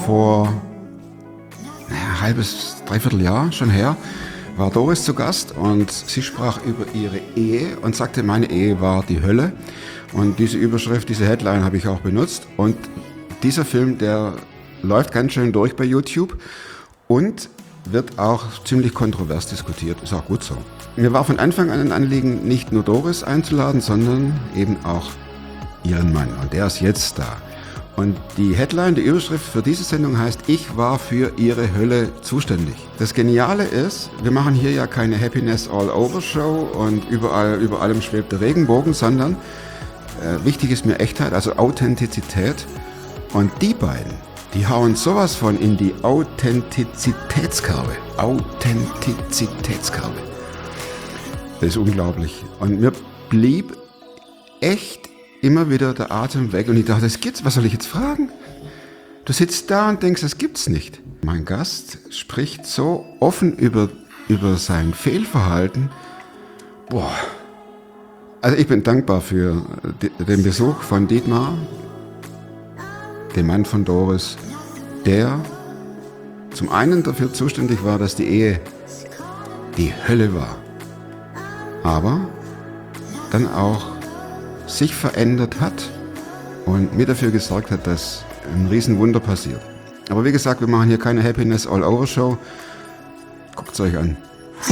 vor ein halbes, dreiviertel Jahr schon her, war Doris zu Gast und sie sprach über ihre Ehe und sagte, meine Ehe war die Hölle. Und diese Überschrift, diese Headline habe ich auch benutzt. Und dieser Film, der läuft ganz schön durch bei YouTube und wird auch ziemlich kontrovers diskutiert. Ist auch gut so. Mir war von Anfang an ein Anliegen, nicht nur Doris einzuladen, sondern eben auch ihren Mann. Und der ist jetzt da. Und die Headline, die Überschrift für diese Sendung heißt, ich war für ihre Hölle zuständig. Das Geniale ist, wir machen hier ja keine Happiness All Over Show und über allem schwebt der Regenbogen, sondern wichtig ist mir Echtheit, also Authentizität. Und die beiden, die hauen sowas von in die Authentizitätskerbe. Authentizitätskerbe. Das ist unglaublich. Und mir blieb echt immer wieder der Atem weg und ich dachte, das gibt's, was soll ich jetzt fragen? Du sitzt da und denkst, das gibt's nicht. Mein Gast spricht so offen über sein Fehlverhalten. Boah. Also ich bin dankbar für den Besuch von Dietmar, dem Mann von Doris, der zum einen dafür zuständig war, dass die Ehe die Hölle war, aber dann auch sich verändert hat und mir dafür gesorgt hat, dass ein Riesenwunder passiert. Aber wie gesagt, wir machen hier keine Happiness All Over Show. Guckt es euch an.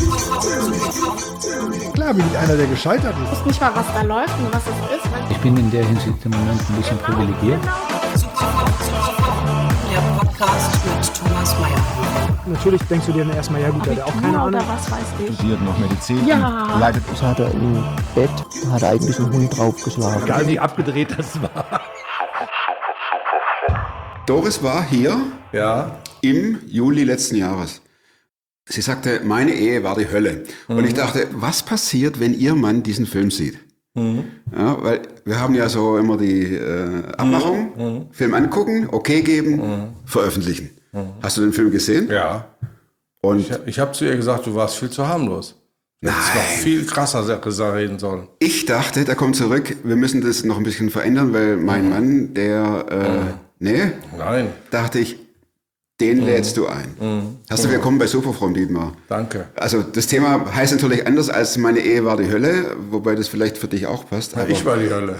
Klar bin ich einer, der gescheitert ist. Ich weiß nicht mal, was da läuft und was es ist. Ich bin in der Hinsicht im Moment ein bisschen privilegiert. Der Podcast mit Thomas Mayer. Natürlich denkst du dir dann erstmal, ja gut, der hat auch keine Ahnung. Oder was weiß ich. Studiert noch Medizin. Ja. Leidet. Das hat er im Bett, da hat er eigentlich einen Hund draufgeschlagen. Egal wie abgedreht das war. Doris war hier im Juli letzten Jahres. Sie sagte, meine Ehe war die Hölle. Und ich dachte, was passiert, wenn ihr Mann diesen Film sieht? Ja, weil wir haben ja so immer die Abmachung, Film angucken, okay geben, veröffentlichen. Hast du den Film gesehen? Ja. Und Ich habe zu ihr gesagt, du warst viel zu harmlos. Du hättest noch viel krasser reden sollen. ich dachte, der kommt zurück, wir müssen das noch ein bisschen verändern, weil mein Mann, der, Nein, dachte ich, den lädst du ein. Hast du willkommen bei Superfrom, Dietmar. danke. Also das Thema heißt natürlich anders als meine Ehe war die Hölle, wobei das vielleicht für dich auch passt. Aber Ich war die Hölle.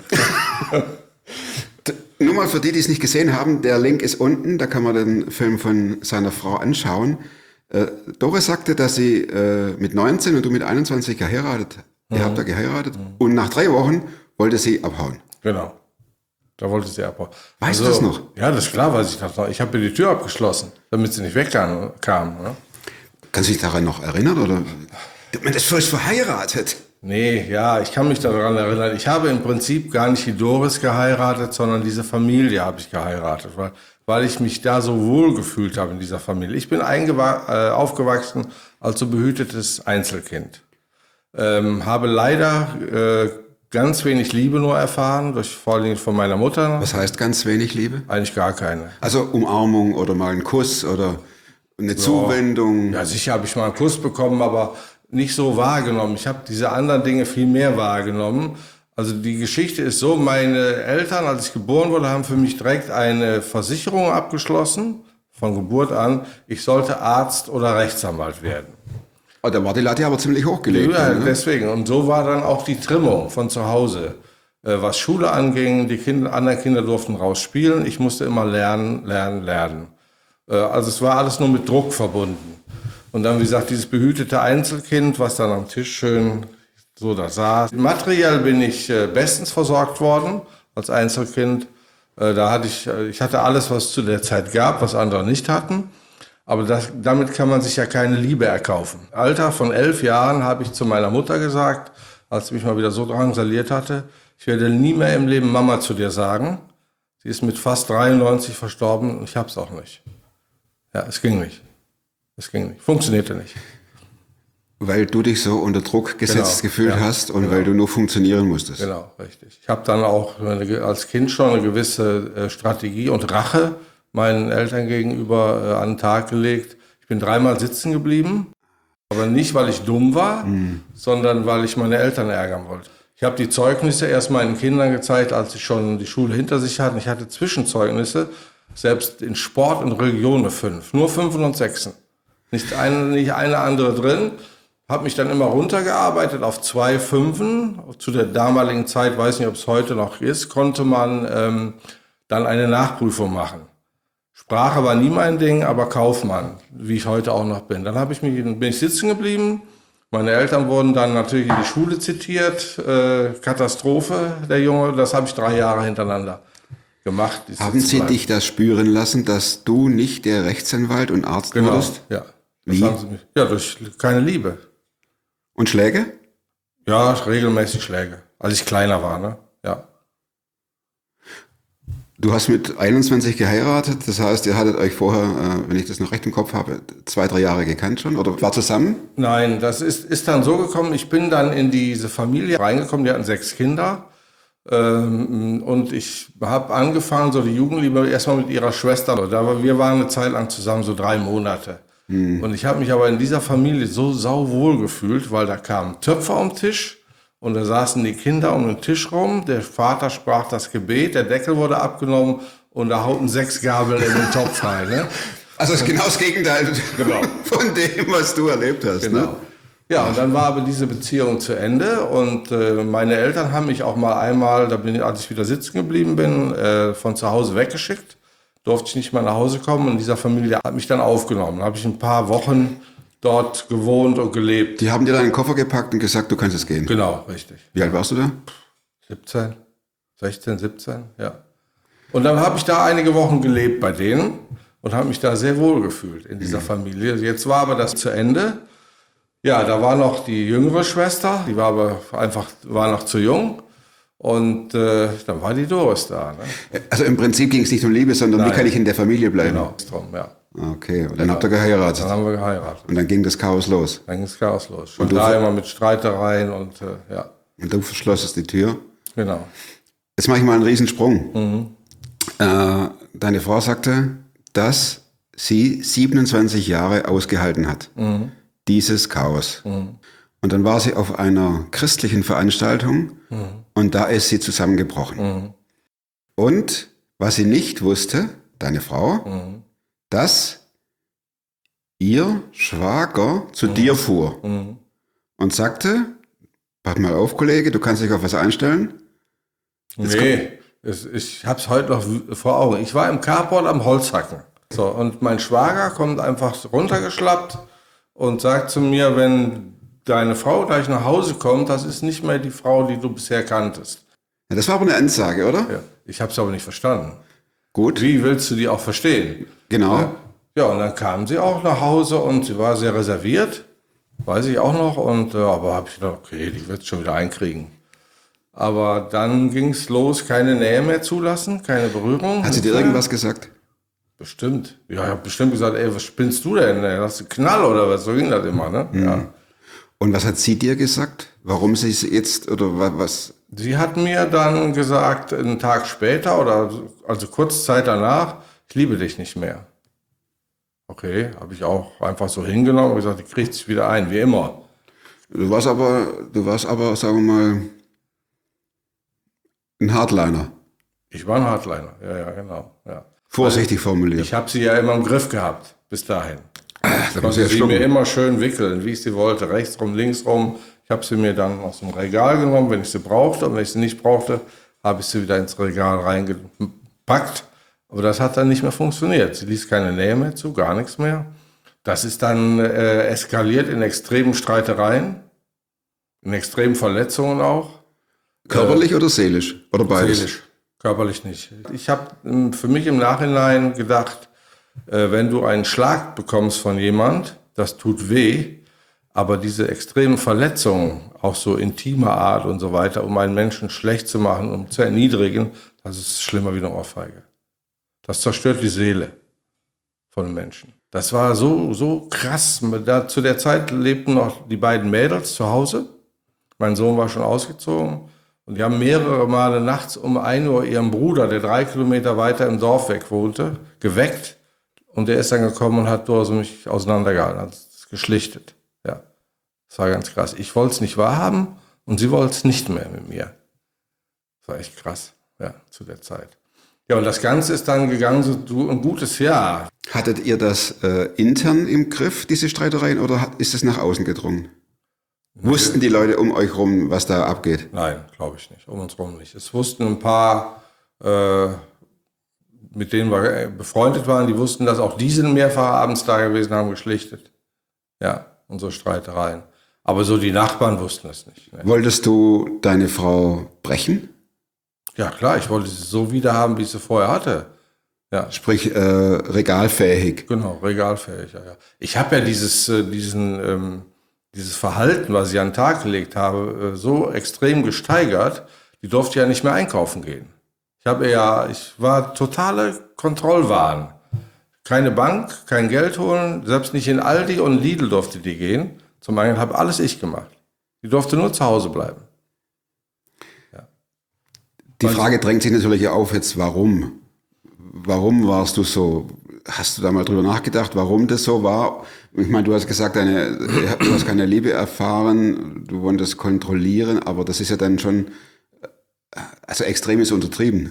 nur mal für die, die es nicht gesehen haben, der Link ist unten, da kann man den Film von seiner Frau anschauen. Doris sagte, dass sie mit 19 und du mit 21 geheiratet. Ihr habt da geheiratet und nach 3 Wochen wollte sie abhauen. Genau. Da wollte sie abhauen. Weißt du das noch? Ja, das ist klar, weiß ich das noch. Ich habe ihr die Tür abgeschlossen, damit sie nicht wegkam. Ne? Kannst du dich daran noch erinnern? Oder? Man ist frisch verheiratet. Nee, ja, ich kann mich daran erinnern. Ich habe im Prinzip gar nicht die Doris geheiratet, sondern diese Familie habe ich geheiratet, weil ich mich da so wohl gefühlt habe in dieser Familie. Ich bin aufgewachsen als so behütetes Einzelkind. Habe leider ganz wenig Liebe nur erfahren, vor allem von meiner Mutter. Was heißt ganz wenig Liebe? Eigentlich gar keine. Also Umarmung oder mal einen Kuss oder eine Zuwendung. Ja, sicher habe ich mal einen Kuss bekommen, aber nicht so wahrgenommen. Ich habe diese anderen Dinge viel mehr wahrgenommen. Also die Geschichte ist so, meine Eltern, als ich geboren wurde, haben für mich direkt eine Versicherung abgeschlossen, von Geburt an. Ich sollte Arzt oder Rechtsanwalt werden. Oh, da war die Latte aber ziemlich hochgelegt. Ja, ne? deswegen. Und so war dann auch die Trimmung von zu Hause. Was Schule anging, anderen Kinder durften raus spielen. Ich musste immer lernen. Also es war alles nur mit Druck verbunden. Und dann, wie gesagt, dieses behütete Einzelkind, was dann am Tisch schön so da saß. Materiell bin ich bestens versorgt worden als Einzelkind. Ich hatte alles, was es zu der Zeit gab, was andere nicht hatten. Aber damit kann man sich ja keine Liebe erkaufen. Im Alter von 11 Jahren habe ich zu meiner Mutter gesagt, als sie mich mal wieder so drangsaliert hatte, ich werde nie mehr im Leben Mama zu dir sagen. Sie ist mit fast 93 verstorben und ich habe es auch nicht. Ja, es ging nicht. Funktionierte nicht. Weil du dich so unter Druck gesetzt gefühlt hast und weil du nur funktionieren musstest. Genau, richtig. Ich habe dann auch als Kind schon eine gewisse Strategie und Rache meinen Eltern gegenüber an den Tag gelegt. Ich bin 3-mal sitzen geblieben, aber nicht, weil ich dumm war, sondern weil ich meine Eltern ärgern wollte. Ich habe die Zeugnisse erst meinen Kindern gezeigt, als sie schon die Schule hinter sich hatten. Ich hatte Zwischenzeugnisse, Selbst in Sport und Religion eine 5. Nur 5 und 6. Nicht eine andere drin. Habe mich dann immer runtergearbeitet auf 2 Fünfen. Zu der damaligen Zeit, weiß nicht, ob es heute noch ist, konnte man dann eine Nachprüfung machen. Sprache war nie mein Ding, aber Kaufmann, wie ich heute auch noch bin. Dann bin ich sitzen geblieben. Meine Eltern wurden dann natürlich in die Schule zitiert. Katastrophe, der Junge. Das habe ich 3 Jahre hintereinander gemacht. Haben Sie dich das spüren lassen, dass du nicht der Rechtsanwalt und Arzt wurdest? Ja. Wie? Ja, durch keine Liebe. Und Schläge? Ja, regelmäßig Schläge. Als ich kleiner war, ne? Ja. Du hast mit 21 geheiratet, das heißt, ihr hattet euch vorher, wenn ich das noch recht im Kopf habe, 2, 3 Jahre gekannt schon oder war zusammen? Nein, das ist dann so gekommen, ich bin dann in diese Familie reingekommen, die hatten 6 Kinder. Und ich habe angefangen, so die Jugendliebe erstmal mit ihrer Schwester. Wir waren eine Zeit lang zusammen, so 3 Monate. Und ich habe mich aber in dieser Familie so sauwohl gefühlt, weil da kamen Töpfe am Tisch und da saßen die Kinder um den Tisch rum. Der Vater sprach das Gebet, der Deckel wurde abgenommen und da hauten 6 Gabeln in den Topf rein. Ne? Also das ist genau das Gegenteil Genau. von dem, was du erlebt hast. Genau. Ne? Ja, und dann war aber diese Beziehung zu Ende und meine Eltern haben mich auch mal einmal, als ich wieder sitzen geblieben bin, von zu Hause weggeschickt. Durfte ich nicht mal nach Hause kommen und dieser Familie hat mich dann aufgenommen. Da habe ich ein paar Wochen dort gewohnt und gelebt. Die haben dir deinen Koffer gepackt und gesagt, du kannst es gehen. Genau, richtig. Wie alt warst du da? 17, 16, 17, ja. Und dann habe ich da einige Wochen gelebt bei denen und habe mich da sehr wohl gefühlt in dieser Familie. Jetzt war aber das zu Ende. Ja, da war noch die jüngere Schwester, die war aber war noch zu jung. Und dann war die Doris da. Ne? Also im Prinzip ging es nicht um Liebe, sondern Nein. wie kann ich in der Familie bleiben? Genau, drum, ja. Okay, und dann habt ihr geheiratet. Dann haben wir geheiratet. Und dann ging das Chaos los. Dann ging das Chaos los. Schon Und du- da immer mit Streitereien und ja, Und du verschlossest die Tür. genau. Jetzt mache ich mal einen Riesensprung. Deine Frau sagte, dass sie 27 Jahre ausgehalten hat. Dieses Chaos. Und dann war sie auf einer christlichen Veranstaltung und da ist sie zusammengebrochen. Und was sie nicht wusste, deine Frau, dass ihr Schwager zu dir fuhr und sagte, pass mal auf, Kollege, du kannst dich auf was einstellen. Ich habe es heute noch vor Augen. Ich war im Carport am Holzhacken. So, und mein Schwager kommt einfach runtergeschlappt und sagt zu mir, wenn deine Frau gleich nach Hause kommt, das ist nicht mehr die Frau, die du bisher kanntest. Ja, das war aber eine Ansage, oder? Ja, ich habe es aber nicht verstanden. Gut, Wie willst du die auch verstehen? genau. Ja, und dann kam sie auch nach Hause und sie war sehr reserviert, weiß ich auch noch. Und aber habe ich gedacht, okay, die wird schon wieder einkriegen. Aber dann ging es los, keine Nähe mehr zulassen, keine Berührung. Hat sie dir irgendwas gesagt? Bestimmt. Ja, ich habe bestimmt gesagt, ey, was spinnst du denn? Ey, hast du Knall oder was? So ging das immer, ne? Ja. Und was hat sie dir gesagt? Warum sie es jetzt oder was? Sie hat mir dann gesagt, einen Tag später oder also kurz Zeit danach, ich liebe dich nicht mehr. Okay, habe ich auch einfach so hingenommen und gesagt, die kriegt sich wieder ein, wie immer. Du warst aber, sagen wir mal, ein Hardliner. Ich war ein Hardliner, ja, genau. Ja. Vorsichtig formuliert. Ich habe sie ja immer im Griff gehabt, bis dahin. Da Ich muss konnte ich ja sie schlucken. mir immer schön wickeln, wie ich sie wollte, rechts rum, links rum. Ich habe sie mir dann aus dem Regal genommen, wenn ich sie brauchte. Und wenn ich sie nicht brauchte, habe ich sie wieder ins Regal reingepackt. Aber das hat dann nicht mehr funktioniert. Sie ließ keine Nähe mehr zu, gar nichts mehr. Das ist dann eskaliert in extremen Streitereien, in extremen Verletzungen auch. Körperlich oder seelisch? Oder beides? Seelisch, körperlich nicht. Ich habe für mich im Nachhinein gedacht, wenn du einen Schlag bekommst von jemand, das tut weh, aber diese extremen Verletzungen, auch so intimer Art und so weiter, um einen Menschen schlecht zu machen, um zu erniedrigen, das ist schlimmer wie eine Ohrfeige. Das zerstört die Seele von einem Menschen. Das war so krass. Zu der Zeit lebten noch die beiden Mädels zu Hause. Mein Sohn war schon ausgezogen. Und die haben mehrere Male nachts um 1 Uhr ihren Bruder, der 3 Kilometer weiter im Dorf weg wohnte, geweckt. Und der ist dann gekommen und hat mich auseinandergehalten, hat es geschlichtet. Ja, das war ganz krass. Ich wollte es nicht wahrhaben und sie wollte es nicht mehr mit mir. Das war echt krass, ja, zu der Zeit. Ja, und das Ganze ist dann gegangen so ein gutes Jahr. Hattet ihr das intern im Griff, diese Streitereien, oder ist es nach außen gedrungen? Wussten die Leute um euch rum, was da abgeht? Nein, glaube ich nicht. Um uns rum nicht. Es wussten ein paar, mit denen wir befreundet waren, die wussten, dass auch die sind mehrfach abends da gewesen, haben geschlichtet. Ja, unsere Streitereien. Aber so die Nachbarn wussten es nicht. Ne? Wolltest du deine Frau brechen? Ja, klar, ich wollte sie so wieder haben, wie ich sie vorher hatte. Ja. Sprich, regalfähig. Genau, regalfähig. Ja. Ich habe ja dieses Verhalten, was ich an den Tag gelegt habe, so extrem gesteigert, die durfte ja nicht mehr einkaufen gehen. Ich war totale Kontrollwahn. Keine Bank, kein Geld holen, selbst nicht in Aldi und Lidl durfte die gehen. Zum einen habe alles ich gemacht. Die durfte nur zu Hause bleiben. Ja. Die Frage drängt sich natürlich auf jetzt, warum? Warum warst du so? Hast du da mal drüber nachgedacht, warum das so war? Ich meine, du hast gesagt, du hast keine Liebe erfahren, du wolltest kontrollieren, aber das ist ja dann schon, also extrem ist untertrieben.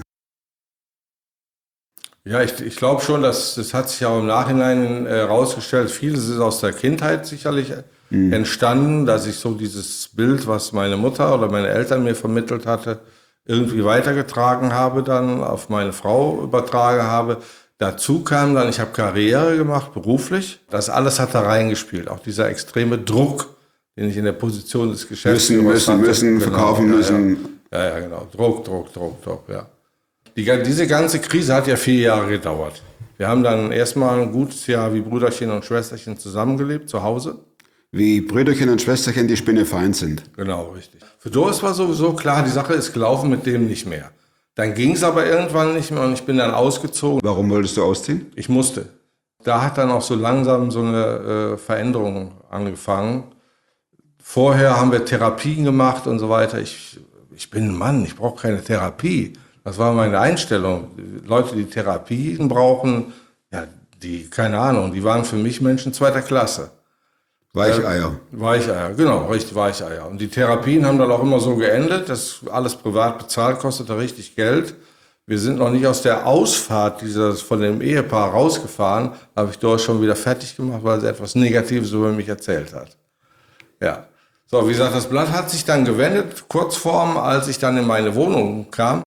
Ja, ich glaube schon, das hat sich auch im Nachhinein herausgestellt. Vieles ist aus der Kindheit sicherlich entstanden, dass ich so dieses Bild, was meine Mutter oder meine Eltern mir vermittelt hatte, irgendwie weitergetragen habe, dann auf meine Frau übertragen habe. Dazu kam dann, ich habe Karriere gemacht, beruflich. Das alles hat da reingespielt. Auch dieser extreme Druck, den ich in der Position des Geschäftsführers hatte. Müssen, genau, verkaufen müssen. Ja, genau. Druck, ja. Diese ganze Krise hat ja 4 Jahre gedauert. Wir haben dann erstmal ein gutes Jahr wie Brüderchen und Schwesterchen zusammengelebt, zu Hause. Wie Brüderchen und Schwesterchen, die spinnefeind sind. Genau, richtig. Für Doris war sowieso klar, die Sache ist gelaufen, mit dem nicht mehr. Dann ging es aber irgendwann nicht mehr und ich bin dann ausgezogen. Warum wolltest du ausziehen? Ich musste. Da hat dann auch so langsam so eine Veränderung angefangen. Vorher haben wir Therapien gemacht und so weiter. Ich bin ein Mann, ich brauche keine Therapie. Das war meine Einstellung. Leute, die Therapien brauchen, ja, keine Ahnung, die waren für mich Menschen 2. Klasse. Weicheier. Weicheier, genau, richtig Weicheier. Und die Therapien haben dann auch immer so geendet, das alles privat bezahlt, kostete richtig Geld. Wir sind noch nicht aus der Ausfahrt von dem Ehepaar rausgefahren, habe ich dort schon wieder fertig gemacht, weil sie etwas Negatives über mich erzählt hat. Ja. So, wie gesagt, das Blatt hat sich dann gewendet, kurzform, als ich dann in meine Wohnung kam.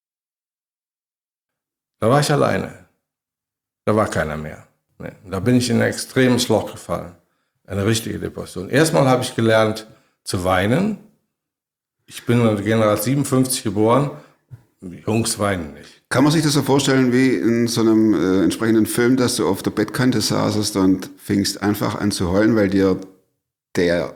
Da war ich alleine. Da war keiner mehr. Nee. Da bin ich in ein extremes Loch gefallen. Eine richtige Depression. Erstmal habe ich gelernt zu weinen. Ich bin in der Generation 57 geboren. Jungs weinen nicht. Kann man sich das so vorstellen wie in so einem entsprechenden Film, dass du auf der Bettkante saßest und fingst einfach an zu heulen, weil dir der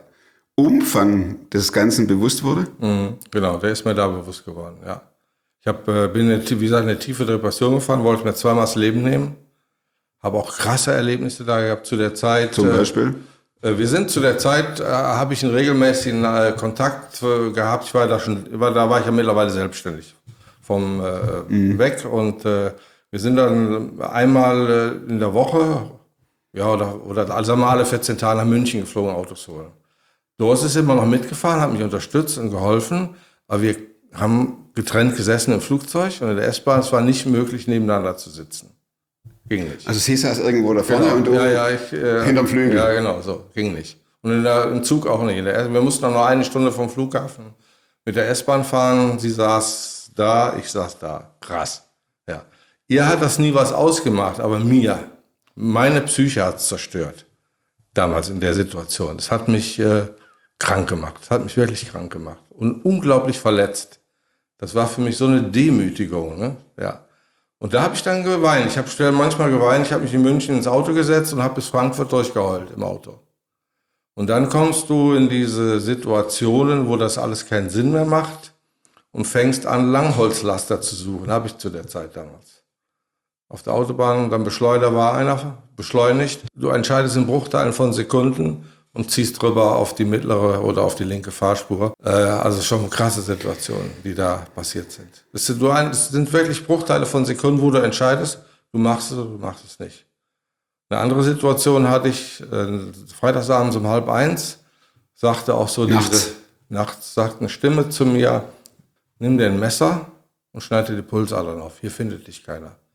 Umfang des Ganzen bewusst wurde? Genau, der ist mir da bewusst geworden, ja. Ich bin in eine tiefe Depression gefahren, wollte mir zweimal das Leben nehmen. Habe auch krasse Erlebnisse da gehabt zu der Zeit. Zum Beispiel? Wir sind zu der Zeit, habe ich einen regelmäßigen Kontakt gehabt. Da war ich ja mittlerweile selbstständig vom weg. Und wir sind dann einmal in der Woche, ja, oder also mal alle 14 Tage nach München geflogen, Autos zu holen. Doris ist immer noch mitgefahren, hat mich unterstützt und geholfen. Aber wir haben getrennt gesessen im Flugzeug und in der S-Bahn. Es war nicht möglich, nebeneinander zu sitzen. Ging nicht. Also sie saß irgendwo da vorne und du hinterm Flügel. Ja, genau, so. Ging nicht. Und im Zug auch nicht. Wir mussten dann noch 1 Stunde vom Flughafen mit der S-Bahn fahren. Sie saß da, ich saß da. Krass. Ja. Ihr hat das nie was ausgemacht, aber meine Psyche hat es zerstört. Damals in der Situation. Das hat mich krank gemacht. Das hat mich wirklich krank gemacht. Und unglaublich verletzt. Das war für mich so eine Demütigung, ne? Ja. Und da habe ich dann geweint. Ich habe manchmal geweint. Ich habe mich in München ins Auto gesetzt und habe bis Frankfurt durchgeheult im Auto. Und dann kommst du in diese Situationen, wo das alles keinen Sinn mehr macht und fängst an, Langholzlaster zu suchen. Habe ich zu der Zeit damals. Auf der Autobahn, dann Beschleuniger war einer, beschleunigt. Du entscheidest in Bruchteilen von Sekunden und ziehst drüber auf die mittlere oder auf die linke Fahrspur. Also schon krasse Situationen, die da passiert sind. Es sind wirklich Bruchteile von Sekunden, wo du entscheidest, du machst es oder du machst es nicht. Eine andere Situation hatte ich, freitagsabends um 12:30, sagte auch so nachts sagt eine Stimme zu mir, nimm dir ein Messer und schneid dir die Pulsadern auf, hier findet dich keiner.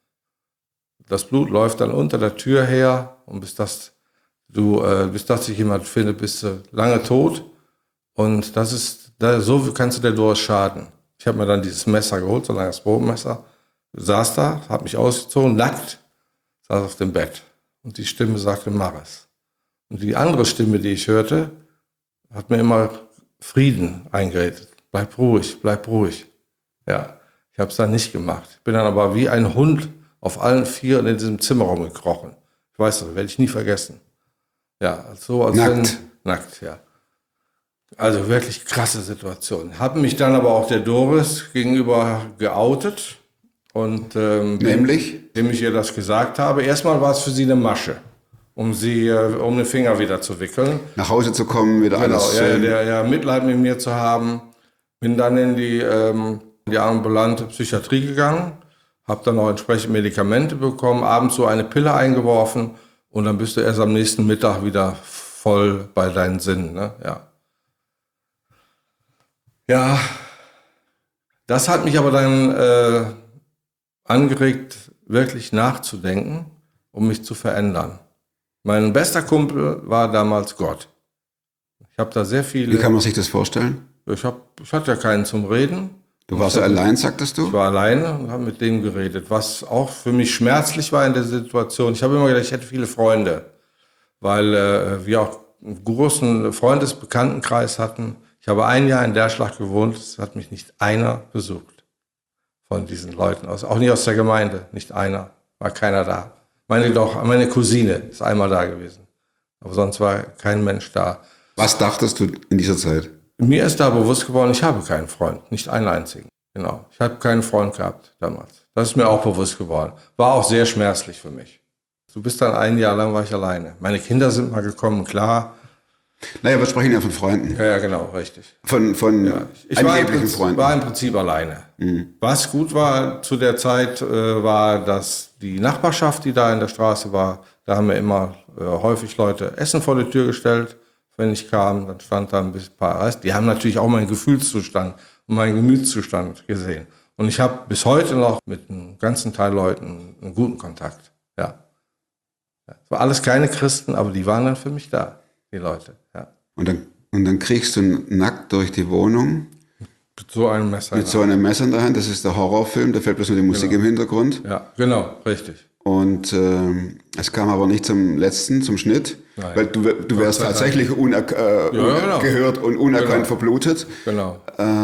Das Blut läuft dann unter der Tür her und bis das sich jemand findet, bist du lange tot. Und so kannst du der Doris schaden. Ich habe mir dann dieses Messer geholt, so ein langes Bogenmesser, saß da, habe mich ausgezogen, nackt, saß auf dem Bett. Und die Stimme sagte, mach es. Und die andere Stimme, die ich hörte, hat mir immer Frieden eingeredet. Bleib ruhig, bleib ruhig. Ja, ich habe es dann nicht gemacht. Ich bin dann aber wie ein Hund auf allen Vieren in diesem Zimmer rumgekrochen. Ich weiß das, werde ich nie vergessen. Ja, so als Nackt. Nackt, ja. Also wirklich krasse Situation. Habe mich dann aber auch der Doris gegenüber geoutet. Und Nämlich? indem ich ihr das gesagt habe. Erstmal war es für sie eine Masche, um den Finger wieder zu wickeln. Nach Hause zu kommen, wieder Genau, alles ja, Mitleid mit mir zu haben. Bin dann in die ambulante Psychiatrie gegangen, habe dann auch entsprechend Medikamente bekommen, abends so eine Pille eingeworfen und dann bist du erst am nächsten Mittag wieder voll bei deinen Sinnen. Ne? Ja, das hat mich aber dann angeregt, wirklich nachzudenken, um mich zu verändern. Mein bester Kumpel war damals Gott. Ich habe da sehr viele... Wie kann man sich das vorstellen? Ich hatte ja keinen zum Reden. Du warst ja allein, sagtest du? Ich war alleine und habe mit denen geredet, was auch für mich schmerzlich war in der Situation. Ich habe immer gedacht, ich hätte viele Freunde, weil wir auch einen großen Freundesbekanntenkreis hatten. Ich habe ein Jahr in Derschlag gewohnt, es hat mich nicht einer besucht von diesen Leuten, auch nicht aus der Gemeinde, nicht einer, war keiner da. Meine Cousine ist einmal da gewesen, aber sonst war kein Mensch da. Was dachtest du in dieser Zeit? Mir ist da bewusst geworden, ich habe keinen Freund, nicht einen einzigen. Genau, ich habe keinen Freund gehabt damals. Das ist mir auch bewusst geworden. War auch sehr schmerzlich für mich. Du bist dann ein Jahr lang war ich alleine. Meine Kinder sind mal gekommen, klar. Naja, wir sprechen ja von Freunden. Ja, genau, richtig. Von Ich war angeblichen Freunden. im Prinzip alleine. Was gut war zu der Zeit, war, dass die Nachbarschaft, die da in der Straße war, da haben mir immer häufig Leute Essen vor die Tür gestellt. Wenn ich kam, dann stand da ein paar Rest. Die haben natürlich auch meinen Gefühlszustand und meinen Gemütszustand gesehen. Und ich habe bis heute noch mit einem ganzen Teil Leuten einen guten Kontakt. Ja. Es war alles keine Christen, aber die waren dann für mich da, die Leute. Ja. Und dann kriegst du nackt durch die Wohnung Mit so einem Messer. mit so einem Messer in der Hand. Das ist der Horrorfilm, da fällt bloß nur die Musik im Hintergrund. Ja, genau, richtig. Und es kam aber nicht zum Schnitt, Nein. weil du wärst Gott sei tatsächlich genau. gehört und unerkannt Genau. verblutet. Genau.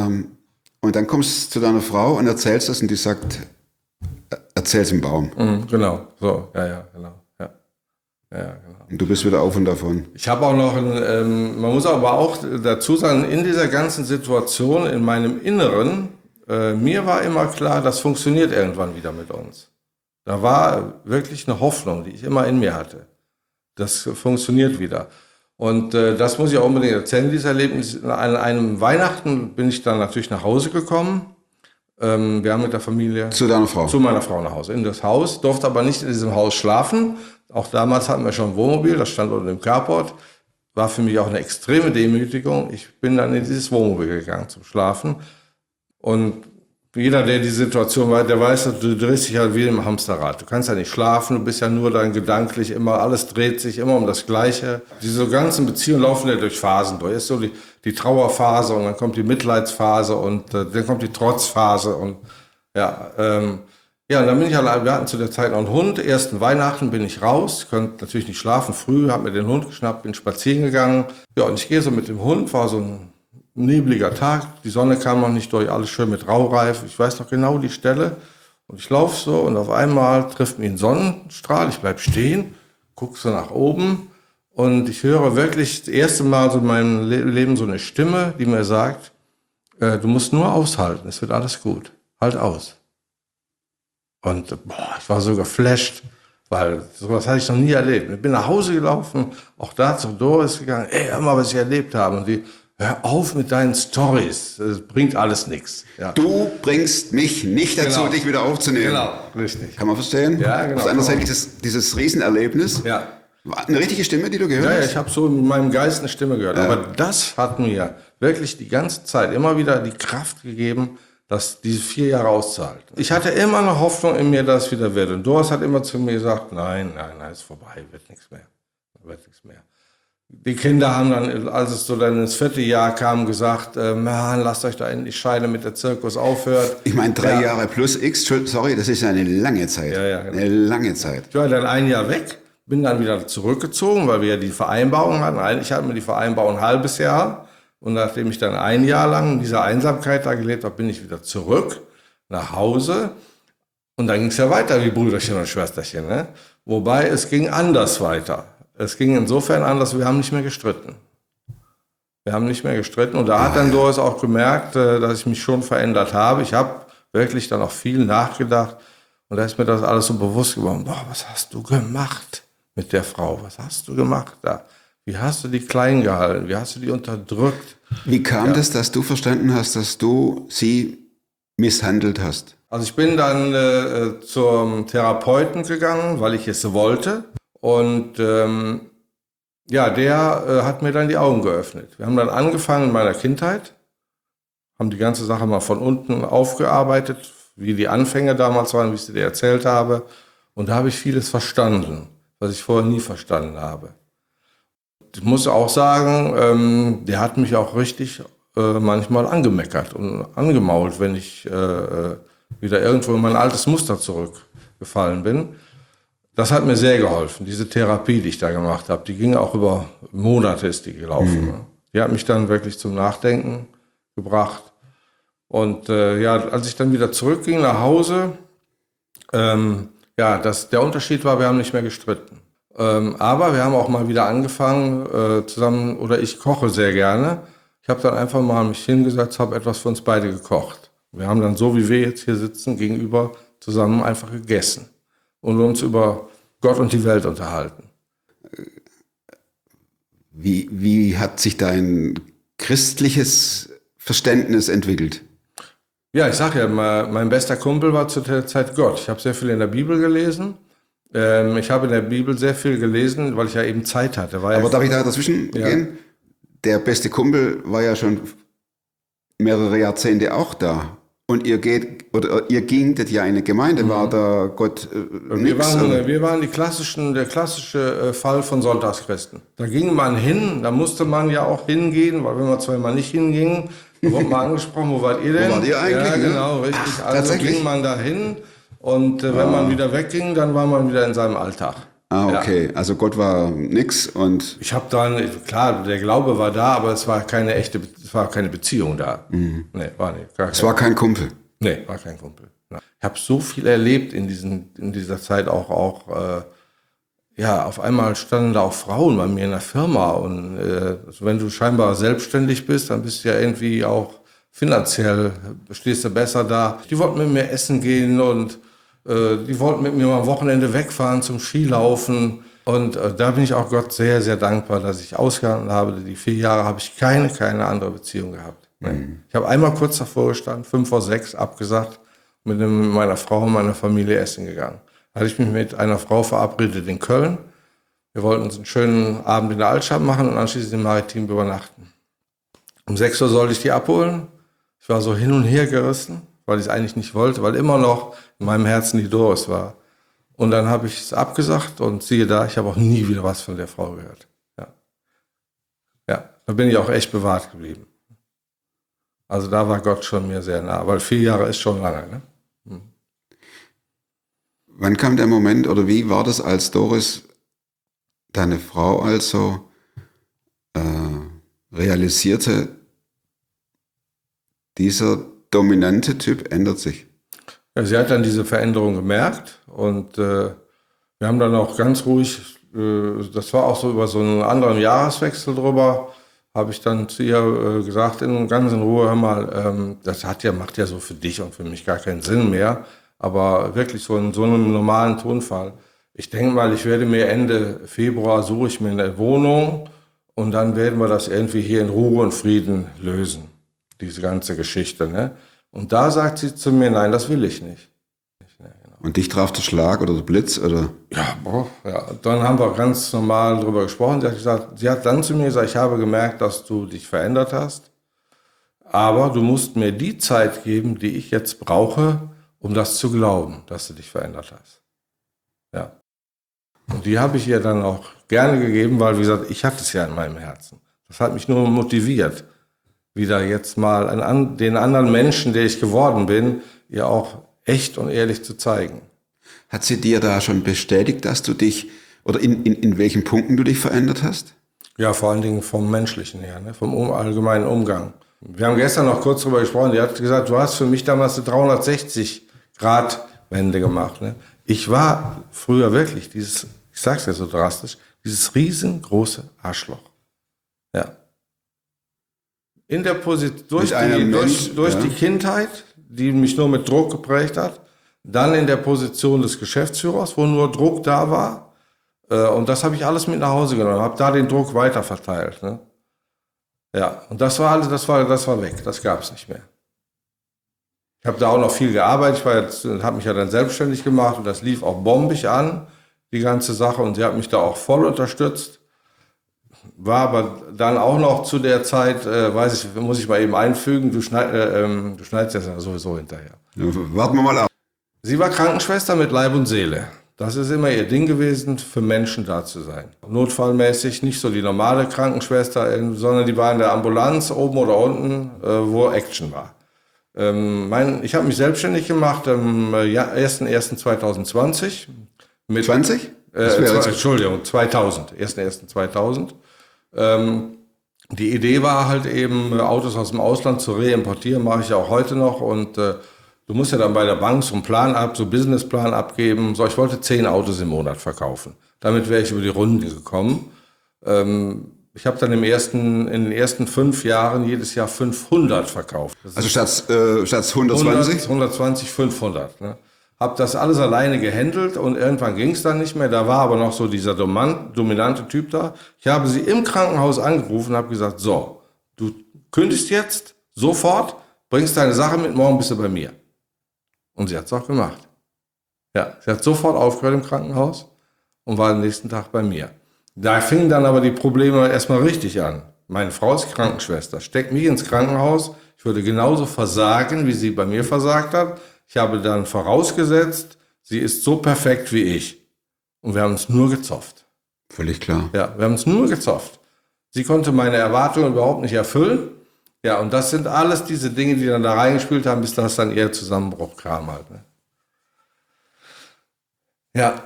Und dann kommst du zu deiner Frau und erzählst das und die sagt, erzähl's im Baum. Genau, so, ja, genau. Ja, genau. Und du bist wieder auf und davon. Ich habe auch noch, man muss aber auch dazu sagen, in dieser ganzen Situation, in meinem Inneren, mir war immer klar, das funktioniert irgendwann wieder mit uns. Da war wirklich eine Hoffnung, die ich immer in mir hatte. Das funktioniert wieder. Und das muss ich auch unbedingt erzählen, dieses Erlebnis. An einem Weihnachten bin ich dann natürlich nach Hause gekommen. Wir haben mit der Familie... Zu deiner Frau? Zu meiner Frau nach Hause, in das Haus. Durfte aber nicht in diesem Haus schlafen. Auch damals hatten wir schon ein Wohnmobil, das stand unter dem Carport. War für mich auch eine extreme Demütigung. Ich bin dann in dieses Wohnmobil gegangen zum Schlafen. Und jeder, der die Situation weiß, der weiß, du drehst dich halt wie im Hamsterrad. Du kannst ja nicht schlafen, du bist ja nur dann gedanklich immer, alles dreht sich immer um das Gleiche. Diese ganzen Beziehungen laufen ja durch Phasen durch. Ist so die Trauerphase und dann kommt die Mitleidsphase und dann kommt die Trotzphase und und dann bin ich allein, wir hatten zu der Zeit noch einen Hund. Ersten Weihnachten bin ich raus, konnte natürlich nicht schlafen, früh, habe mir den Hund geschnappt, bin spazieren gegangen. Ja, und ich gehe so mit dem Hund, war so ein nebliger Tag, die Sonne kam noch nicht durch, alles schön mit Raureif. Ich weiß noch genau die Stelle. Und ich laufe so und auf einmal trifft mich ein Sonnenstrahl, ich bleib stehen, gucke so nach oben und ich höre wirklich das erste Mal so in meinem Leben so eine Stimme, die mir sagt, du musst nur aushalten, es wird alles gut, halt aus. Und ich war so geflasht, weil sowas hatte ich noch nie erlebt. Ich bin nach Hause gelaufen, auch da zu Doris gegangen, hör mal, was ich erlebt habe. Und die, hör auf mit deinen Storys, das bringt alles nichts. Ja. Du bringst mich nicht dazu, Genau. dich wieder aufzunehmen. Genau, richtig. Kann man verstehen? Ja, genau. Auf der anderen Seite dieses Riesenerlebnis. Ja. War eine richtige Stimme, die du gehört Ja, hast? ich habe so in meinem Geist eine Stimme gehört. Aber das hat mir wirklich die ganze Zeit immer wieder die Kraft gegeben, dass diese 4 Jahre auszahlt. Ich hatte immer eine Hoffnung in mir, dass es wieder wird. Und Doris hat immer zu mir gesagt, nein, ist vorbei, wird nichts mehr. Die Kinder haben dann, als es so dann ins 4. Jahr kam, gesagt, Mann, lasst euch da endlich scheiden, damit der Zirkus aufhört. Ich meine, 3 Jahre plus X, sorry, das ist ja eine lange Zeit. Ja, genau. Eine lange Zeit. Ich war dann 1 Jahr weg, bin dann wieder zurückgezogen, weil wir ja die Vereinbarung hatten. Eigentlich hatten wir die Vereinbarung ein halbes Jahr. Und nachdem ich dann 1 Jahr lang in dieser Einsamkeit da gelebt habe, bin ich wieder zurück nach Hause. Und dann ging es ja weiter wie Brüderchen und Schwesterchen. Ne? Wobei es ging anders weiter. Es ging insofern anders, wir haben nicht mehr gestritten. Und da hat dann Doris auch gemerkt, dass ich mich schon verändert habe. Ich habe wirklich dann auch viel nachgedacht. Und da ist mir das alles so bewusst geworden. Boah, was hast du gemacht mit der Frau? Was hast du gemacht da? Wie hast du die klein gehalten? Wie hast du die unterdrückt? Wie kam das, dass du verstanden hast, dass du sie misshandelt hast? Also ich bin dann zum Therapeuten gegangen, weil ich es wollte. Und der hat mir dann die Augen geöffnet. Wir haben dann angefangen in meiner Kindheit, haben die ganze Sache mal von unten aufgearbeitet, wie die Anfänge damals waren, wie ich sie dir erzählt habe. Und da habe ich vieles verstanden, was ich vorher nie verstanden habe. Ich muss auch sagen, der hat mich auch richtig manchmal angemeckert und angemault, wenn ich wieder irgendwo in mein altes Muster zurückgefallen bin. Das hat mir sehr geholfen, diese Therapie, die ich da gemacht habe. Die ging auch über Monate, ist die gelaufen. Mhm. Die hat mich dann wirklich zum Nachdenken gebracht. Und als ich dann wieder zurückging nach Hause, der Unterschied war, wir haben nicht mehr gestritten. Aber wir haben auch mal wieder angefangen zusammen, oder ich koche sehr gerne. Ich habe dann einfach mal mich hingesetzt, habe etwas für uns beide gekocht. Wir haben dann so, wie wir jetzt hier sitzen, gegenüber zusammen einfach gegessen und uns über Gott und die Welt unterhalten. Wie hat sich dein christliches Verständnis entwickelt? Ja, ich sage ja, mein bester Kumpel war zu der Zeit Gott. Ich habe sehr viel in der Bibel gelesen. Ich habe in der Bibel sehr viel gelesen, weil ich ja eben Zeit hatte. Aber darf ich da dazwischen gehen? Der beste Kumpel war ja schon mehrere Jahrzehnte auch da. Und ihr gingtet ja in eine Gemeinde, war da Gott nix? Wir waren der klassische Fall von Sonntagschristen. Da ging man hin, da musste man ja auch hingehen, weil wenn man zweimal nicht hinging, da wurde man angesprochen, wo wart ihr denn? Wo wart ihr eigentlich? Ja, genau, richtig. Ach, also ging man da hin und wenn man wieder wegging, dann war man wieder in seinem Alltag. Ah, okay. Ja. Also Gott war nix und... Ich habe dann, klar, der Glaube war da, aber es war keine Beziehung da. Mhm. Nee, war nicht. Es war kein Kumpel. Nee, war kein Kumpel. Ich habe so viel erlebt in dieser Zeit auch auf einmal standen da auch Frauen bei mir in der Firma und wenn du scheinbar selbstständig bist, dann bist du ja irgendwie auch finanziell, stehst du besser da. Die wollten mit mir essen gehen und die wollten mit mir mal am Wochenende wegfahren zum Skilaufen. Und da bin ich auch Gott sehr, sehr dankbar, dass ich ausgehalten habe. Die 4 Jahre habe ich keine andere Beziehung gehabt. Mhm. Ich habe einmal kurz davor gestanden, 5:06 abgesagt, mit meiner Frau und meiner Familie essen gegangen. Da hatte ich mich mit einer Frau verabredet in Köln. Wir wollten uns einen schönen Abend in der Altstadt machen und anschließend im Maritim übernachten. Um 6 Uhr sollte ich die abholen. Ich war so hin und her gerissen, weil ich es eigentlich nicht wollte, weil immer noch in meinem Herzen die Doris war. Und dann habe ich es abgesagt und siehe da, ich habe auch nie wieder was von der Frau gehört. Ja, da bin ich auch echt bewahrt geblieben. Also da war Gott schon mir sehr nah, weil 4 Jahre ist schon lange. Ne? Hm. Wann kam der Moment oder wie war das, als Doris, deine Frau also, realisierte, dieser dominante Typ ändert sich? Ja, sie hat dann diese Veränderung gemerkt und wir haben dann auch ganz ruhig, das war auch so über so einen anderen Jahreswechsel drüber, habe ich dann zu ihr gesagt, ganz in Ruhe, hör mal, das macht ja so für dich und für mich gar keinen Sinn mehr, aber wirklich so in so einem normalen Tonfall. Ich denke mal, ich werde mir Ende Februar, suche ich mir eine Wohnung und dann werden wir das irgendwie hier in Ruhe und Frieden lösen, diese ganze Geschichte, ne? Und da sagt sie zu mir, nein, das will ich nicht. Und dich traf der Schlag oder der Blitz, oder? Ja, dann haben wir ganz normal drüber gesprochen. Sie hat dann zu mir gesagt, ich habe gemerkt, dass du dich verändert hast. Aber du musst mir die Zeit geben, die ich jetzt brauche, um das zu glauben, dass du dich verändert hast. Ja. Und die habe ich ihr dann auch gerne gegeben, weil, wie gesagt, ich hatte es ja in meinem Herzen. Das hat mich nur motiviert, wieder jetzt mal den anderen Menschen, der ich geworden bin, ihr auch echt und ehrlich zu zeigen. Hat sie dir da schon bestätigt, dass du dich, oder in welchen Punkten du dich verändert hast? Ja, vor allen Dingen vom Menschlichen her, ne? Vom allgemeinen Umgang. Wir haben gestern noch kurz darüber gesprochen. Die hat gesagt, du hast für mich damals eine 360-Grad-Wende gemacht. Ne? Ich war früher wirklich ich sag's ja so drastisch, dieses riesengroße Arschloch. Ja. In der Position, durch die Kindheit, die mich nur mit Druck geprägt hat, dann in der Position des Geschäftsführers, wo nur Druck da war. Und das habe ich alles mit nach Hause genommen, habe da den Druck weiter verteilt. Ne? Ja, und das war weg, das gab es nicht mehr. Ich habe da auch noch viel gearbeitet, habe mich ja dann selbstständig gemacht und das lief auch bombig an, die ganze Sache, und sie hat mich da auch voll unterstützt. War aber dann auch noch zu der Zeit, muss ich mal eben einfügen, du schneidest das ja sowieso hinterher. Ja, warten wir mal ab. Sie war Krankenschwester mit Leib und Seele. Das ist immer ihr Ding gewesen, für Menschen da zu sein. Notfallmäßig nicht so die normale Krankenschwester, sondern die war in der Ambulanz, oben oder unten, wo Action war. Ich habe mich selbstständig gemacht am 01.01.2020. Mit 20? 2000. 1.01.2000. Die Idee war halt eben, Autos aus dem Ausland zu reimportieren, mache ich ja auch heute noch. Und du musst ja dann bei der Bank so einen Businessplan abgeben. Ich wollte 10 Autos im Monat verkaufen. Damit wäre ich über die Runde gekommen. Ich habe dann in den ersten 5 Jahren jedes Jahr 500 verkauft. Also statt 120? 120, 500. Ne? Habe das alles alleine gehandelt und irgendwann ging es dann nicht mehr. Da war aber noch so dieser dominante Typ da. Ich habe sie im Krankenhaus angerufen und habe gesagt, so, du kündigst jetzt sofort, bringst deine Sache mit, morgen bist du bei mir. Und sie hat es auch gemacht. Ja, sie hat sofort aufgehört im Krankenhaus und war am nächsten Tag bei mir. Da fingen dann aber die Probleme erstmal richtig an. Meine Frau ist Krankenschwester, steckt mich ins Krankenhaus. Ich würde genauso versagen, wie sie bei mir versagt hat. Ich habe dann vorausgesetzt, sie ist so perfekt wie ich. Und wir haben uns nur gezofft. Völlig klar. Ja, wir haben uns nur gezofft. Sie konnte meine Erwartungen überhaupt nicht erfüllen. Ja, und das sind alles diese Dinge, die dann da reingespielt haben, bis das dann eher Zusammenbruch kam halt. Ne? Ja.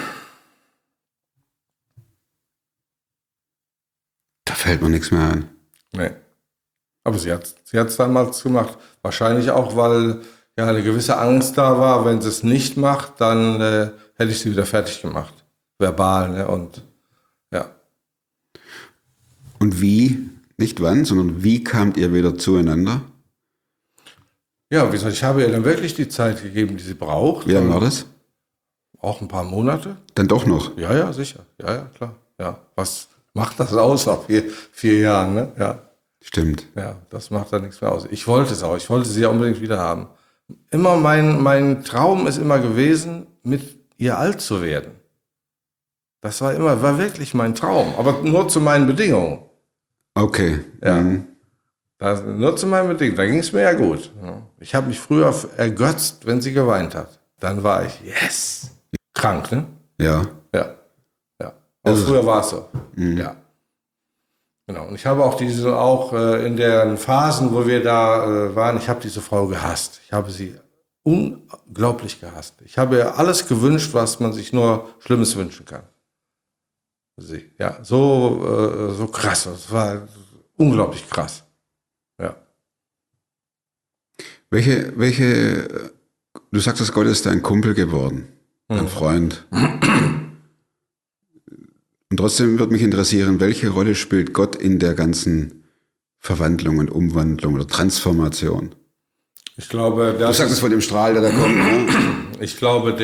Da fällt mir nichts mehr ein. Nee. Aber sie hat's damals gemacht. Wahrscheinlich auch, weil ja eine gewisse Angst da war, wenn sie es nicht macht, dann hätte ich sie wieder fertig gemacht. Verbal, ne? Und ja. Und wie, nicht wann, sondern wie kamt ihr wieder zueinander? Ja, wie gesagt, ich habe ihr dann wirklich die Zeit gegeben, die sie braucht. Wie lange war das? Auch ein paar Monate. Dann doch noch? Ja, ja, sicher. Ja, klar. Ja. Was macht das aus nach 4 Jahren, ne? Ja. Stimmt. Ja, das macht da nichts mehr aus. Ich wollte es auch. Ich wollte sie ja unbedingt wieder haben. Immer mein Traum ist immer gewesen, mit ihr alt zu werden. Das war wirklich mein Traum. Aber nur zu meinen Bedingungen. Okay. Ja. Nur zu meinen Bedingungen. Da ging es mir ja gut. Ich habe mich früher ergötzt, wenn sie geweint hat. Dann war ich, yes. Krank, ne? Ja. Ja. Aber früher war es so. Ja. Genau. Und ich habe auch in den Phasen, wo wir da waren, ich habe diese Frau gehasst. Ich habe sie unglaublich gehasst. Ich habe ihr alles gewünscht, was man sich nur Schlimmes wünschen kann. Sie, ja, so krass. Das war unglaublich krass. Ja. Welche, du sagst, dass Gott ist dein Kumpel geworden, ein Freund. Und trotzdem würde mich interessieren, welche Rolle spielt Gott in der ganzen Verwandlung und Umwandlung oder Transformation? Ich glaube, du sagst es von dem Strahl, der da kommt. Ne? Ich glaube,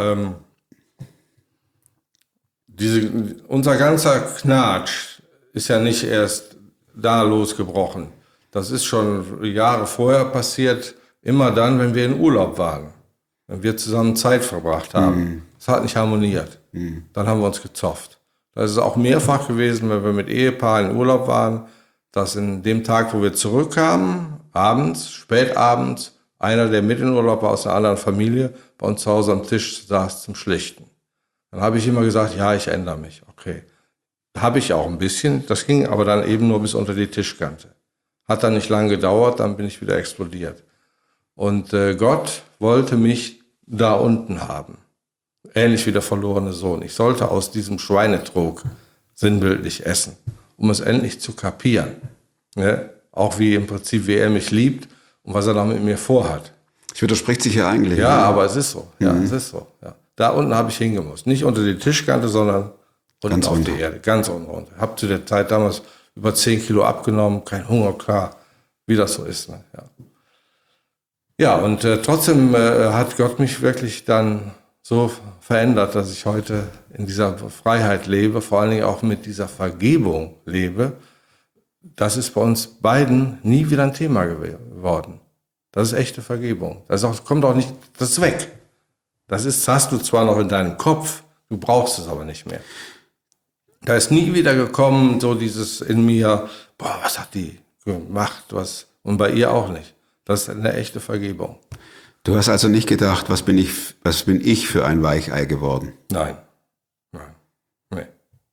unser ganzer Knatsch ist ja nicht erst da losgebrochen. Das ist schon Jahre vorher passiert, immer dann, wenn wir in Urlaub waren, wenn wir zusammen Zeit verbracht haben. Es hat nicht harmoniert. Dann haben wir uns gezofft. Das ist auch mehrfach gewesen, wenn wir mit Ehepaaren in Urlaub waren, dass in dem Tag, wo wir zurückkamen, abends, spätabends, einer, der mit in Urlaub war aus einer anderen Familie, bei uns zu Hause am Tisch saß zum Schlichten. Dann habe ich immer gesagt, ja, ich ändere mich. Okay. Habe ich auch ein bisschen. Das ging aber dann eben nur bis unter die Tischkante. Hat dann nicht lange gedauert, dann bin ich wieder explodiert. Und Gott wollte mich da unten haben. Ähnlich wie der verlorene Sohn. Ich sollte aus diesem Schweinetrog sinnbildlich essen, um es endlich zu kapieren. Ne? Auch wie im Prinzip, wie er mich liebt und was er da mit mir vorhat. Das widerspricht sich ja eigentlich. Ja, ne? aber es ist so. Ja, es ist so. Ja. Da unten habe ich hingemusst. Nicht unter die Tischkante, sondern unten Ganz auf runter. die Erde. Ganz unten runter. Habe zu der Zeit damals über 10 Kilo abgenommen. Kein Hunger, klar. Wie das so ist. Ne? Ja. Ja, und trotzdem hat Gott mich wirklich dann so verändert, dass ich heute in dieser Freiheit lebe, vor allen Dingen auch mit dieser Vergebung lebe. Das ist bei uns beiden nie wieder ein Thema geworden. Das ist echte Vergebung. Kommt auch nicht, das ist weg. Das hast du zwar noch in deinem Kopf, du brauchst es aber nicht mehr. Da ist nie wieder gekommen, so dieses in mir, boah, was hat die gemacht, und bei ihr auch nicht. Das ist eine echte Vergebung. Du hast also nicht gedacht, was bin ich für ein Weichei geworden? Nein. Nee.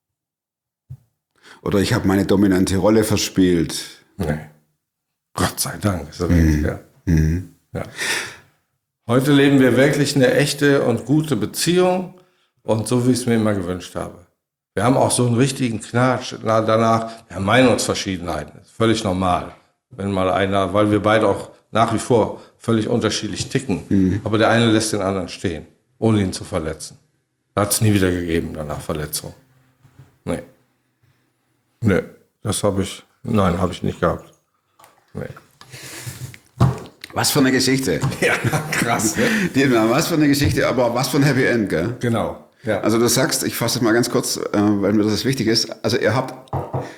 Oder ich habe meine dominante Rolle verspielt. Nee. Gott sei Dank ist er weg, ja. Ja. Heute leben wir wirklich eine echte und gute Beziehung und so, wie ich es mir immer gewünscht habe. Wir haben auch so einen richtigen Knatsch danach. Wir haben Meinungsverschiedenheiten, ist völlig normal. Wenn mal einer, weil wir beide auch nach wie vor völlig unterschiedlich ticken. Aber der eine lässt den anderen stehen, ohne ihn zu verletzen. Hat es nie wieder gegeben danach Verletzung. Nee. Nee, habe ich nicht gehabt. Nee. Was für eine Geschichte. Ja, krass. Ne? Dietmar, was für eine Geschichte, aber was für ein Happy End, gell? Genau. Ja. Also du sagst, ich fasse es mal ganz kurz, weil mir das wichtig ist. Also ihr habt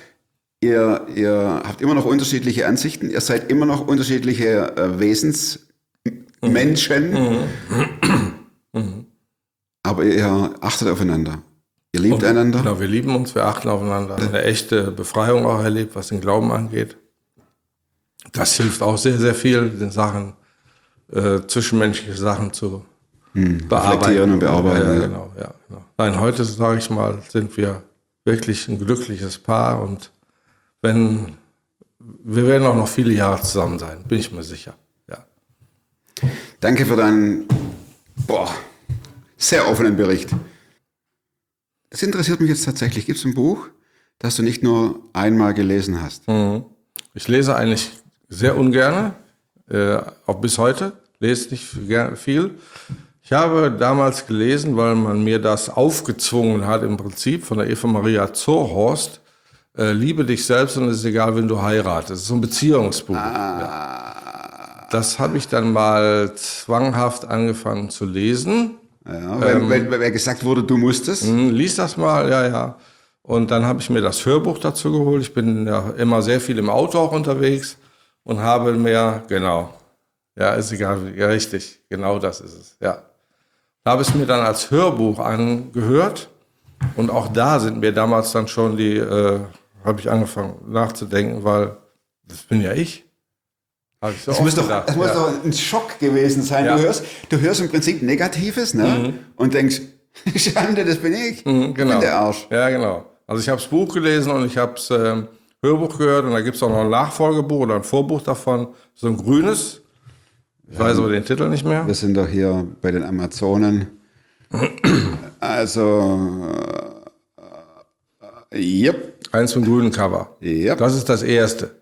immer noch unterschiedliche Ansichten, ihr seid immer noch unterschiedliche Wesensmenschen, aber ihr achtet aufeinander. Ihr liebt einander. Genau, wir lieben uns, wir achten aufeinander. Eine echte Befreiung auch erlebt, was den Glauben angeht. Das hilft auch sehr, sehr viel, den Sachen, zwischenmenschliche Sachen zu bearbeiten. Reflektieren und bearbeiten. Ja, Ja. genau, ja, genau. Nein, heute, sage ich mal, sind wir wirklich ein glückliches Paar und wir werden auch noch viele Jahre zusammen sein, bin ich mir sicher. Ja. Danke für deinen sehr offenen Bericht. Das interessiert mich jetzt tatsächlich. Gibt es ein Buch, das du nicht nur einmal gelesen hast? Ich lese eigentlich sehr ungern, auch bis heute, lese nicht viel. Ich habe damals gelesen, weil man mir das aufgezwungen hat, im Prinzip von der Eva Maria Zurhorst, Liebe dich selbst und es ist egal, wenn du heiratest. Das ist so ein Beziehungsbuch. Ja. Das habe ich dann mal zwanghaft angefangen zu lesen. Ja, weil gesagt wurde, du musstest. Lies das mal, ja. Und dann habe ich mir das Hörbuch dazu geholt. Ich bin ja immer sehr viel im Auto auch unterwegs und habe mir, genau, ja, ist egal, ja, richtig, genau das ist es, ja. Habe es mir dann als Hörbuch angehört und auch da sind mir damals dann schon habe ich angefangen nachzudenken, weil das bin ja ich. Habe ich so Das muss doch gedacht, ein Schock gewesen sein. Ja. Du hörst im Prinzip Negatives, ne? Und denkst, Schande, das bin ich. Genau. Ich bin der Arsch. Ja, genau. Also ich habe das Buch gelesen und ich habe das Hörbuch gehört und da gibt es auch noch ein Nachfolgebuch oder ein Vorbuch davon, so ein grünes. Ich weiß aber den Titel nicht mehr. Wir sind doch hier bei den Amazonen. Also, yep. Eins mit grünen Cover. Yep. Das ist das erste.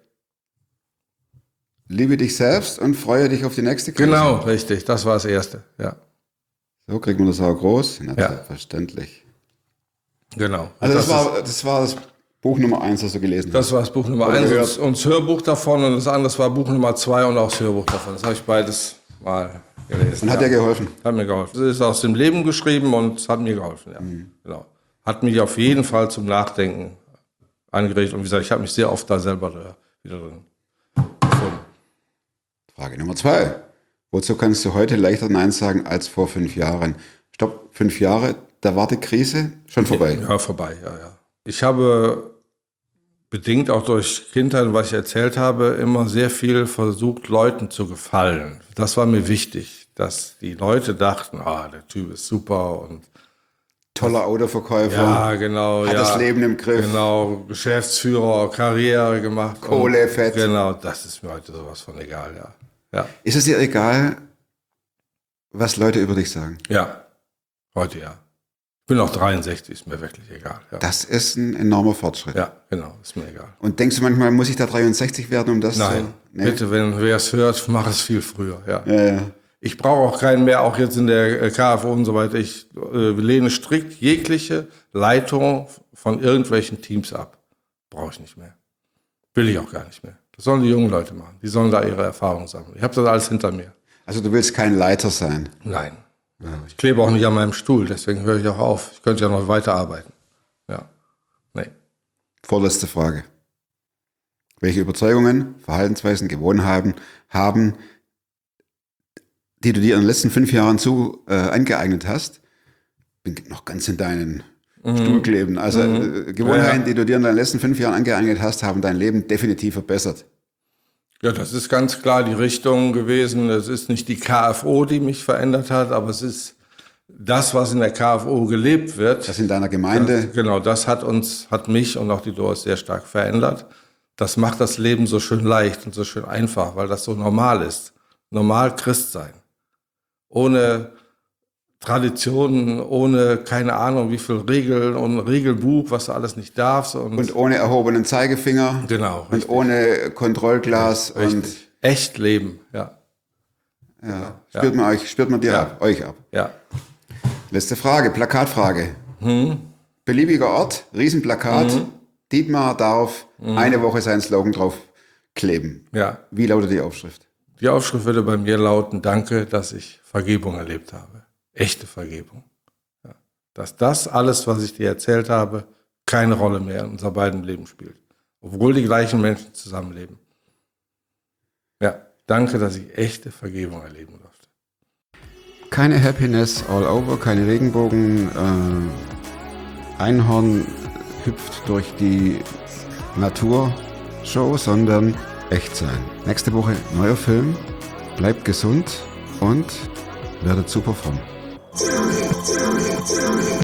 Liebe dich selbst und freue dich auf die nächste Krise. Genau, richtig. Das war das erste. Ja. So kriegt man das auch groß. Na, Ja. Selbstverständlich. Genau. Also das war das Buch Nummer 1, das du gelesen hast. Das war das Buch Nummer 1 und das Hörbuch davon und das andere war Buch Nummer 2 und auch das Hörbuch davon. Das habe ich beides mal gelesen. Und hat dir geholfen? Hat mir geholfen. Es ist aus dem Leben geschrieben und es hat mir geholfen. Ja. Genau. Hat mich auf jeden Fall zum Nachdenken angeregt. Und wie gesagt, ich habe mich sehr oft da selber wieder drin gefunden. Frage Nummer 2. Wozu kannst du heute leichter Nein sagen als vor 5 Jahren? Stopp, 5 Jahre, da war die Krise schon vorbei. Ja, vorbei, ja. Ich habe bedingt auch durch Kindheit, was ich erzählt habe, immer sehr viel versucht, Leuten zu gefallen. Das war mir wichtig, dass die Leute dachten, der Typ ist super und Toller Autoverkäufer. ja, genau, Hat das Leben im Griff. Genau, Geschäftsführer, Karriere gemacht. Kohle, und, Fett. Genau, das ist mir heute sowas von egal, ja. Ja, Ist es dir egal, was Leute über dich sagen? ja. Heute ja. Ich bin auch 63, ist mir wirklich egal. Ja, Das ist ein enormer Fortschritt. ja, genau, ist mir egal. Und denkst du manchmal, muss ich da 63 werden, um das Nein, zu... Nee. bitte, wenn wer es hört, mach es viel früher. Ja. Ja. Ich brauche auch keinen mehr, auch jetzt in der KFO und so weiter. Ich lehne strikt jegliche Leitung von irgendwelchen Teams ab. Brauche ich nicht mehr. Will ich auch gar nicht mehr. Das sollen die jungen Leute machen. Die sollen da ihre Erfahrungen sammeln. Ich habe das alles hinter mir. Also du willst kein Leiter sein. Nein. Ich klebe auch nicht an meinem Stuhl, deswegen höre ich auch auf. Ich könnte ja noch weiterarbeiten. Ja. Nee. Vorletzte Frage. Welche Überzeugungen, Verhaltensweisen, Gewohnheiten haben, die du dir in den letzten 5 Jahren angeeignet hast, bin noch ganz in deinen Stuhl kleben. Also Gewohnheiten, die du dir in den letzten 5 Jahren angeeignet hast, haben dein Leben definitiv verbessert. Ja, das ist ganz klar die Richtung gewesen. Es ist nicht die KFO, die mich verändert hat, aber es ist das, was in der KFO gelebt wird. Das in deiner Gemeinde. Das hat mich und auch die Doris sehr stark verändert. Das macht das Leben so schön leicht und so schön einfach, weil das so normal ist. Normal Christ sein. Ohne Traditionen, ohne keine Ahnung wie viel Regeln und ein Regelbuch, was du alles nicht darfst. Und ohne erhobenen Zeigefinger. Genau. Und Richtig. ohne Kontrollglas. Und echt leben, ja. ja. Spürt man euch ab. Ja. Letzte Frage, Plakatfrage. Beliebiger Ort, Riesenplakat. Dietmar darf eine Woche seinen Slogan drauf kleben. Ja. Wie lautet die Aufschrift? Die Aufschrift würde bei mir lauten, danke, dass ich Vergebung erlebt habe. Echte Vergebung. Ja. Dass das alles, was ich dir erzählt habe, keine Rolle mehr in unser beiden Leben spielt. Obwohl die gleichen Menschen zusammenleben. Ja, danke, dass ich echte Vergebung erleben durfte. Keine Happiness all over, keine Regenbogen. Einhorn hüpft durch die Naturshow, sondern echt sein. Nächste Woche neuer Film. Bleibt gesund und werdet super fromm.